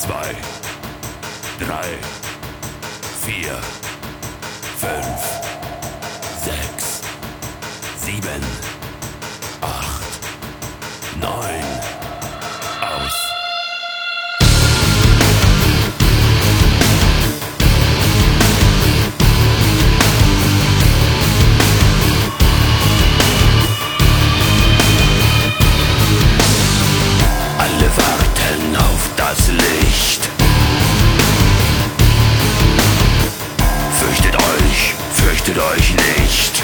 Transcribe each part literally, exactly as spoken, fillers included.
zwei, drei, vier, fünf, sechs, sieben, acht, neun, aus. Alle warten auf das Licht. Fürchtet euch, fürchtet euch nicht.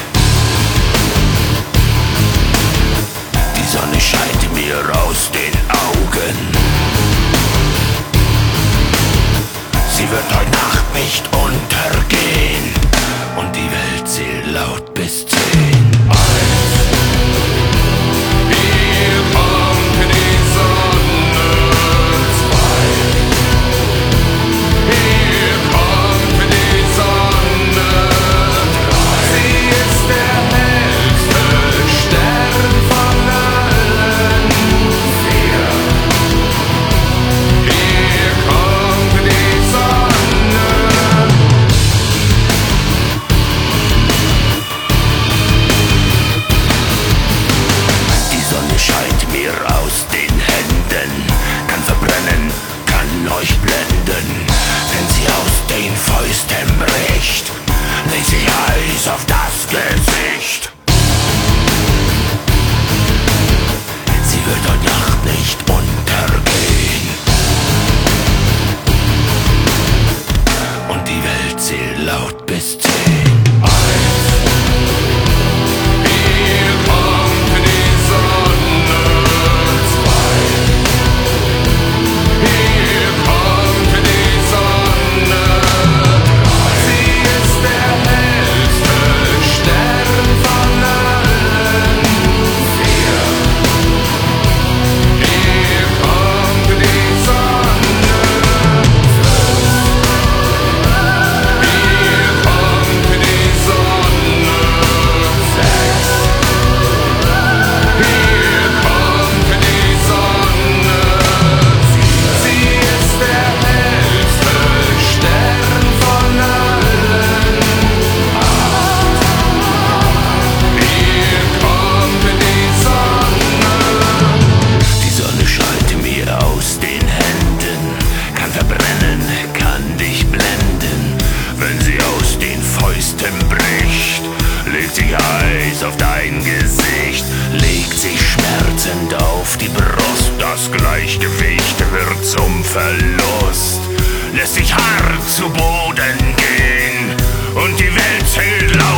Die Sonne scheint mir aus den Augen. Sie wird heute Nacht nicht untergehen. Und die Welt zählt laut bis zehn. Aus den Händen, kann verbrennen, kann euch blenden. Wenn sie aus den Fäusten bricht, legt sie Eis auf das Gesicht. Sie wird heute Nacht nicht untergehen. Und die Welt zählt laut bis zehn. Bricht, legt sich Eis auf dein Gesicht, legt sich schmerzend auf die Brust. Das Gleichgewicht wird zum Verlust, lässt sich hart zu Boden gehen und die Welt zählt laut.